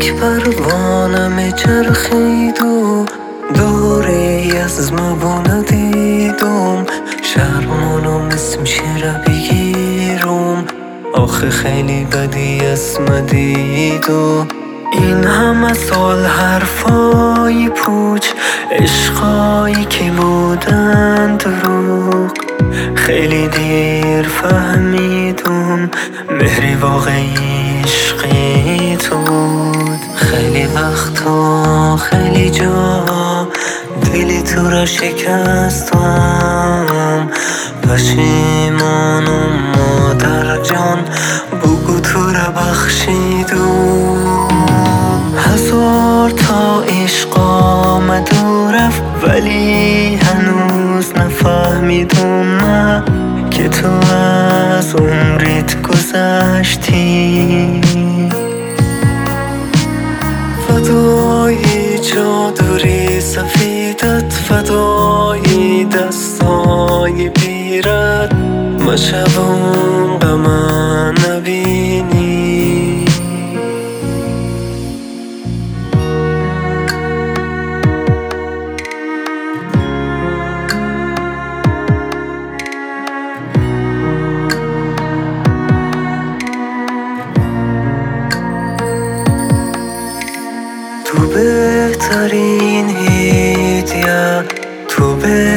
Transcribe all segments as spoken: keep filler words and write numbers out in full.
یک پروانم چرخید و دوری از مبونه دیدم، شرمانو مثل شیره بگیرم، آخه خیلی بدی اسم دید و این همه سال حرفای پوچ، عشقایی که بودن دروغ، خیلی دیر فهمیدم مهری واقعی عشقی تو بود. خیلی وقتا خیلی جا دلی تو را شکستم، پشیمانم مادر جان، بگو تو را بخشیدم. هزار تا عشق آمد و رفت ولی هنوز نفهمیدم من که تو از عمرت گذشتی. فدای چادری سفیدت، فدای دستای بیرت، ما شبم غم نبینی. تو بهترین هدیه، تو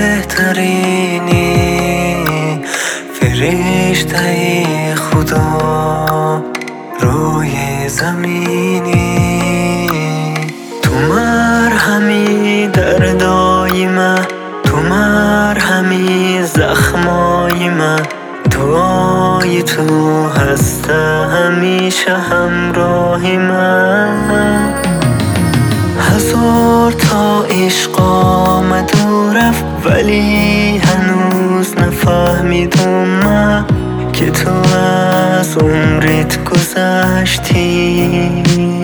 بهترینی، فرشته خدا روی زمینی. تو مرهمی دردای من، تو مرهمی زخمای من، دعای تو هست همیشه همراه من. هزار تا عشق آمد و رفت ولی هنوز نفهمیدم من که تو از عمرت گذشتی.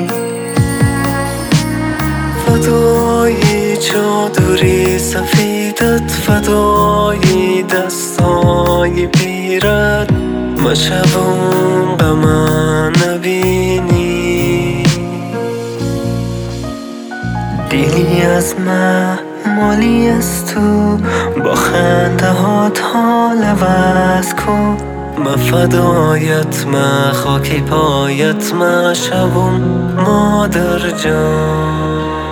فدای چادری سفیدت، فدای دستای بیرت، ما شبم غم نبینی. دلی از من مالی از تو، با خنده هات حال عوض کن، من فدایت، من خاکی پایت، من شبم مادر جان.